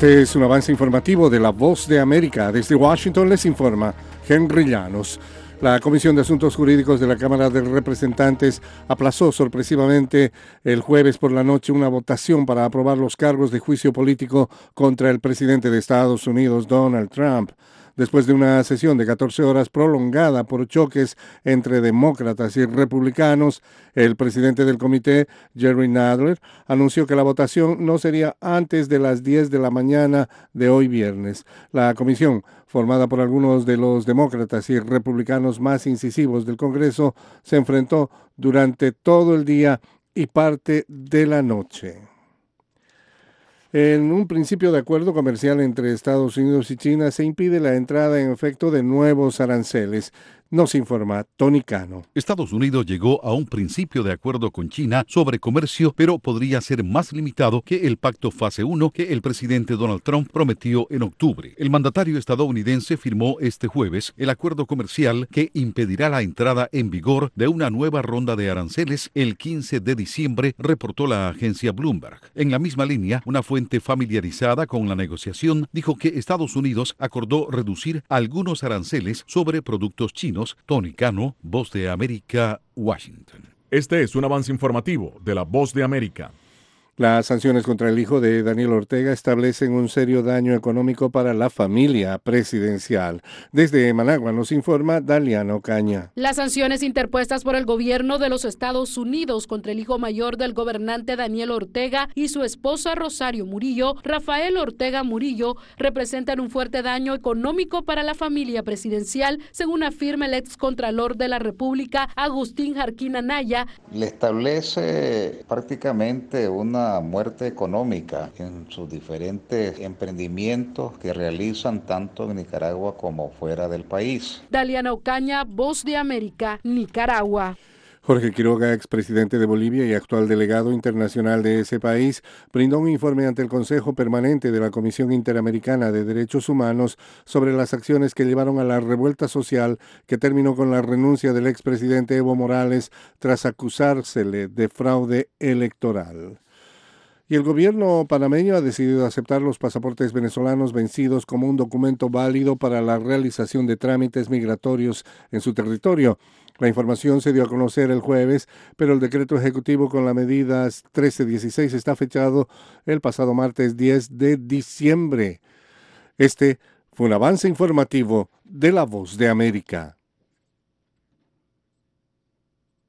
Este es un avance informativo de La Voz de América. Desde Washington les informa Henry Llanos. La Comisión de Asuntos Jurídicos de la Cámara de Representantes aplazó sorpresivamente el jueves por la noche una votación para aprobar los cargos de juicio político contra el presidente de Estados Unidos, Donald Trump. Después de una sesión de 14 horas prolongada por choques entre demócratas y republicanos, el presidente del comité, Jerry Nadler, anunció que la votación no sería antes de las 10 de la mañana de hoy viernes. La comisión, formada por algunos de los demócratas y republicanos más incisivos del Congreso, se enfrentó durante todo el día y parte de la noche. En un principio de acuerdo comercial entre Estados Unidos y China se impide la entrada en efecto de nuevos aranceles. Nos informa Tony Cano. Estados Unidos llegó a un principio de acuerdo con China sobre comercio, pero podría ser más limitado que el pacto fase 1 que el presidente Donald Trump prometió en octubre. El mandatario estadounidense firmó este jueves el acuerdo comercial que impedirá la entrada en vigor de una nueva ronda de aranceles el 15 de diciembre, reportó la agencia Bloomberg. En la misma línea, una fuente familiarizada con la negociación dijo que Estados Unidos acordó reducir algunos aranceles sobre productos chinos. Tony Cano, Voz de América, Washington. Este es un avance informativo de La Voz de América. Las sanciones contra el hijo de Daniel Ortega establecen un serio daño económico para la familia presidencial. Desde Managua nos informa Daliana Ocaña. Las sanciones interpuestas por el gobierno de los Estados Unidos contra el hijo mayor del gobernante Daniel Ortega y su esposa Rosario Murillo, Rafael Ortega Murillo, representan un fuerte daño económico para la familia presidencial, según afirma el excontralor de la República, Agustín Jarquín Anaya. Le establece prácticamente una muerte económica en sus diferentes emprendimientos que realizan tanto en Nicaragua como fuera del país. Daliana Ocaña, Voz de América, Nicaragua. Jorge Quiroga, expresidente de Bolivia y actual delegado internacional de ese país, brindó un informe ante el Consejo Permanente de la Comisión Interamericana de Derechos Humanos sobre las acciones que llevaron a la revuelta social que terminó con la renuncia del expresidente Evo Morales tras acusársele de fraude electoral. Y el gobierno panameño ha decidido aceptar los pasaportes venezolanos vencidos como un documento válido para la realización de trámites migratorios en su territorio. La información se dio a conocer el jueves, pero el decreto ejecutivo con la medida 1316 está fechado el pasado martes 10 de diciembre. Este fue un avance informativo de La Voz de América.